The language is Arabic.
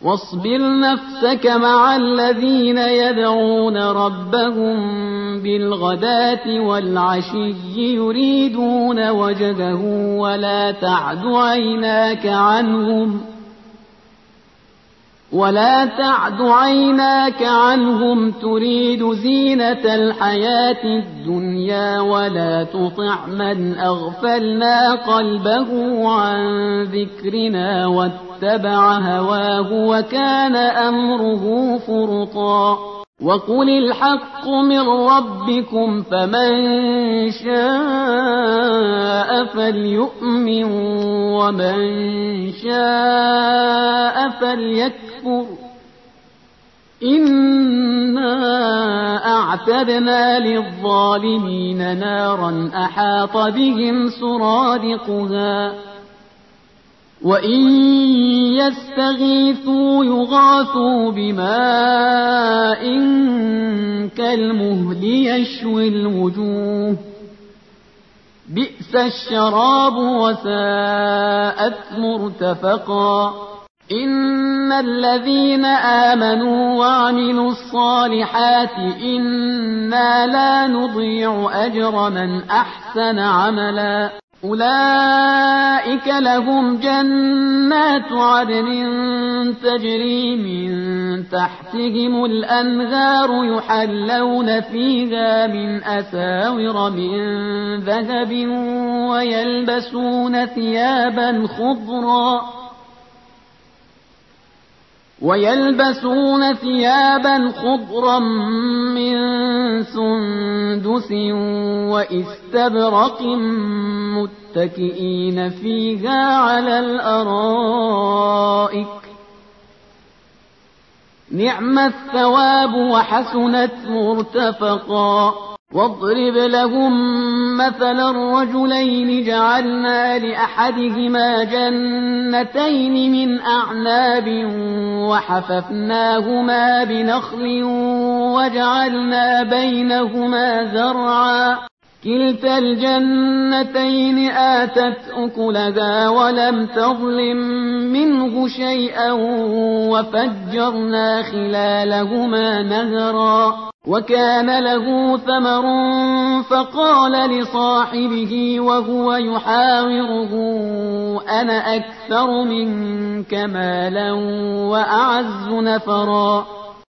واصبر نفسك مع الذين يدعون ربهم بالغداة والعشي يريدون وجهه ولا تعد عيناك عنهم تريد زينة الحياة الدنيا ولا تطع من أغفلنا قلبه عن ذكرنا واتبع هواه وكان أمره فرطا وقل الحق من ربكم فمن شاء فليؤمن ومن شاء فليكفر إنا أعتدنا للظالمين نارا أحاط بهم سرادقها وإن يستغيثوا يغاثوا بماء كالمهل يشوي الوجوه بئس الشراب وساءت مرتفقا إن الذين آمنوا وعملوا الصالحات إنا لا نضيع أجر من أحسن عملا أولئك لهم جنات عدن تجري من تحتهم الأنهار يحلون فيها من أساور من ذهب ويلبسون ثيابا خضرا من سندس وإستبرق متكئين فيها على الأرائك نعم الثواب وحسنت مرتفقا واضرب لهم مثلا الرجلين جعلنا لأحدهما جنتين من أعناب وحففناهما بنخل وجعلنا بينهما زرعا كلتا الجنتين آتت أكلها ولم تظلم منه شيئا وفجرنا خلالهما نهرا وكان له ثمر فقال لصاحبه وهو يحاوره أنا أكثر منك مالا وأعز نفرا